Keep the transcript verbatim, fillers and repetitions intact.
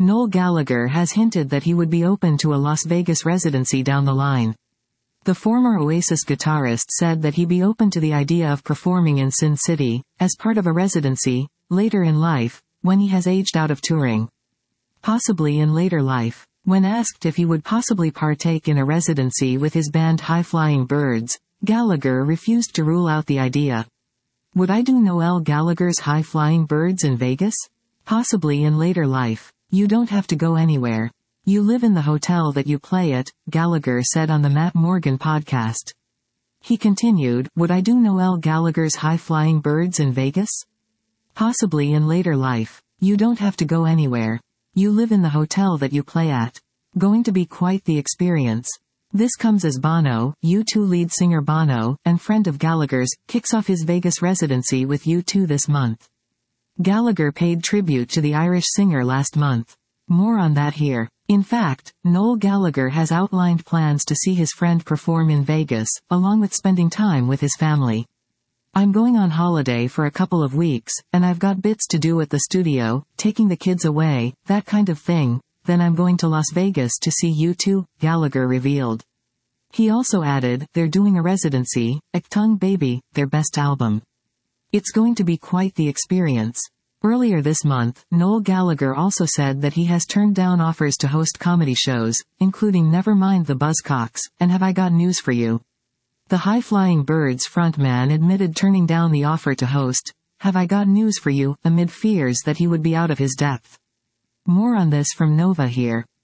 Noel Gallagher has hinted that he would be open to a Las Vegas residency down the line. The former Oasis guitarist said that he'd be open to the idea of performing in Sin City, as part of a residency, later in life, when he has aged out of touring. Possibly in later life. When asked if he would possibly partake in a residency with his band High Flying Birds, Gallagher refused to rule out the idea. Would I do Noel Gallagher's High Flying Birds in Vegas? Possibly in later life. You don't have to go anywhere. You live in the hotel that you play at, Gallagher said on the Matt Morgan podcast. He continued, would I do Noel Gallagher's High Flying Birds in Vegas? Possibly in later life. You don't have to go anywhere. You live in the hotel that you play at. Going to be quite the experience. This comes as Bono, U two lead singer Bono, and friend of Gallagher's, kicks off his Vegas residency with U two this month. Gallagher paid tribute to the Irish singer last month. More on that here. In fact, Noel Gallagher has outlined plans to see his friend perform in Vegas, along with spending time with his family. I'm going on holiday for a couple of weeks, and I've got bits to do at the studio, taking the kids away, that kind of thing, then I'm going to Las Vegas to see U two, Gallagher revealed. He also added, they're doing a residency, Achtung Baby, their best album. It's going to be quite the experience. Earlier this month, Noel Gallagher also said that he has turned down offers to host comedy shows, including Never Mind the Buzzcocks, and Have I Got News for You. The High Flying Birds frontman admitted turning down the offer to host Have I Got News for You, amid fears that he would be out of his depth. More on this from Nova here.